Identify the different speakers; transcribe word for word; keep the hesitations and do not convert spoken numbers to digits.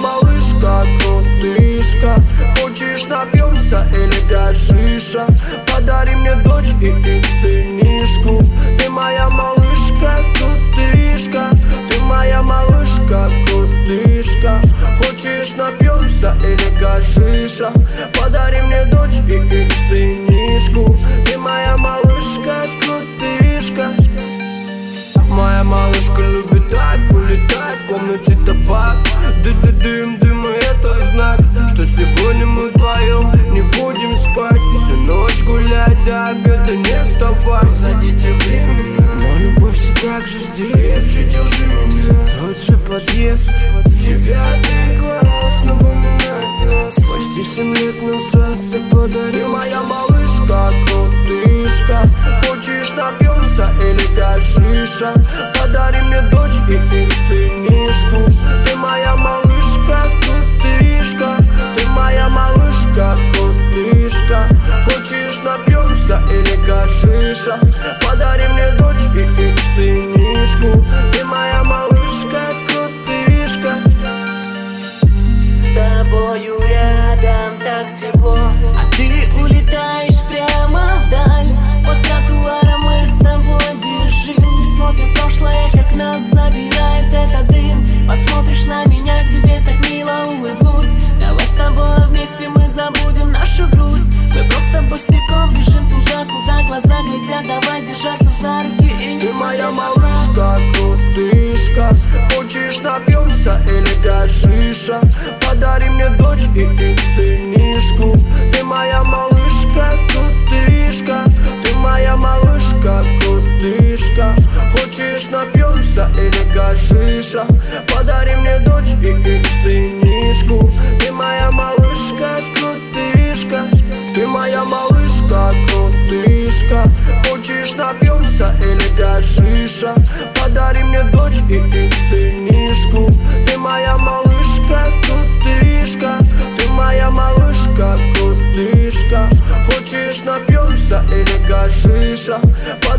Speaker 1: малышка, крутышка. Хочешь напьемся или гашиша? Подари мне дочь и, и сынишку. Ты моя малышка, крутышка. Ты моя малышка, крутышка. Хочешь напьемся или гашиша? Подари мне дочь и, и сынишку. Ты моя малышка, крутышка. Моя малышка любит так улетать, в комнате табак. Ды-ды-дым, дым, и это знак, что сегодня мы вдвоем не будем спать. Всю ночь гулять, до обеда не вставать. Зайдите временно, но любовь все так же здесь. Крепче держи меня, тот же подъезд. Девятый класс напоминает нас. Почти семь лет назад ты подарил. Ты моя малышка, крутышка. Хочешь напьемся или гашиша? Подари мне дочь и, и сынишку. Ты моя малышка, крутышка. Ты моя малышка, крутышка. Хочешь напьемся или гашиша? Подари мне дочь и, и сынишку. Ты моя малышка, крутышка.
Speaker 2: С тобою рядом так тепло, а ты улетаешь прямо вдаль. Под тротуаром мы с тобой бежим. Ты смотришь прошлое, как нас забирает этот дым. Посмотришь на меня, тебе так мило улыбнусь. Давай с тобой вместе мы забудем нашу грусть. Мы просто босиком бежим туда, куда глаза глядят. Давай держаться за руки и не
Speaker 1: Ты моя
Speaker 2: смотреть
Speaker 1: малышка, крутышка. Хочешь напьемся или гашиша? Подари мне дочь и, и сынишку. Ты моя малышка, крутышка. Ты моя малышка, крутышка. Хочешь напьемся или гашиша? Подари мне дочь и, и сынишку. Ты моя малышка, крутышка. Ты моя малышка, крутышка. Хочешь напьемся или гашиша? Подари мне дочь и, и сынишку. Ты моя малышка, крутышка. Ты моя малышка, крутышка. Хочешь напьемся или гашиша?